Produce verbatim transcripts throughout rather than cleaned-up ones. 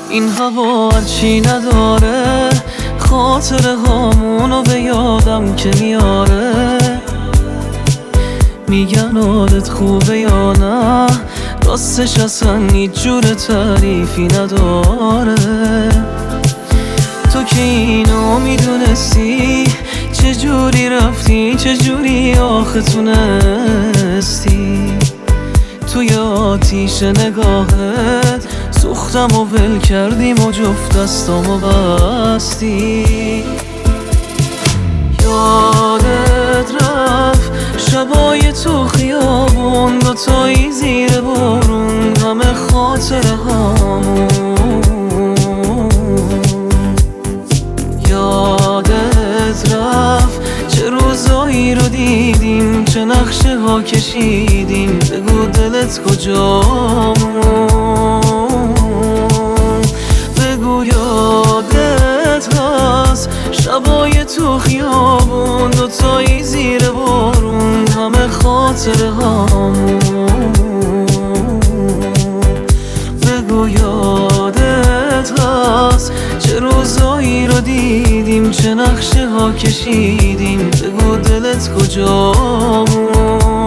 این هوا هرچی نداره خاطره هامونو به یادم که میاره. میگن حالت خوبه یا نه، راستش اصلا هیچ جور تعریفی نداره. تو که اینو میدونستی چجوری رفتی، چجوری آخه تونستی توی آتیش نگاهت سوختم و ول کردیم و جفت دستامو بستی. یادت رفت شبای تو خیابون، دوتایی زیر بارون، همه خاطره هامون. یادت رفت چه روزایی رو دیدیم، چه نقشه ها کشیدیم، بگو دلت کجامون. بگو یادت هست شبای تو خیابون، دوتایی زیر بارون، همه خاطره هامون. بگو یادت هست چه روزایی رو دیدیم، چه نقشه ها کشیدیم، بگو دلت کجامون.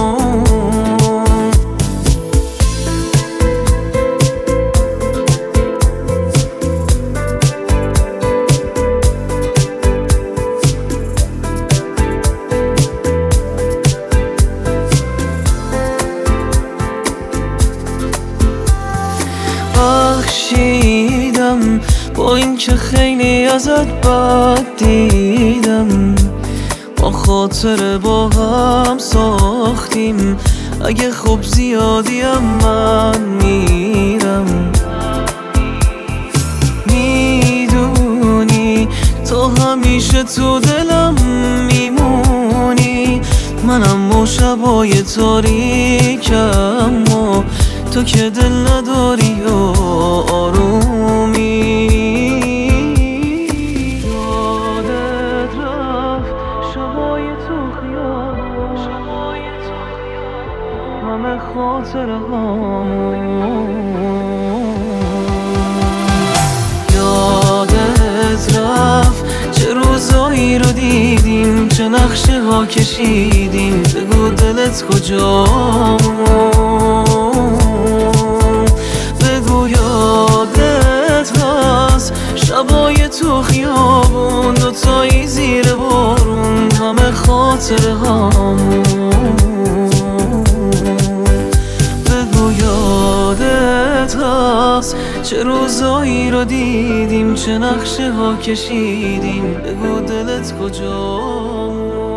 بخشیدم با این که خیلی ازت بد دیدم، ما خاطره با هم ساختیم، اگه خوب زیادیم من میرم. میدونی تو همیشه تو دلم میمونی، منم و شبای تاریکم و تو که دل نداری و آرومی. یادت رفت شبای تو خیابون، همه خاطره هامون. یادت رفت چه روزایی رو دیدیم، چه نقشه ها کشیدیم، بگو دلت کجامون. بگو یادت هست شبای تو خیابون، دوتایی زیر بارون، همه خاطره هامون. بگو یادت هست چه روزایی رو دیدیم، چه نقشه ها کشیدیم، بگو دلت کجامون.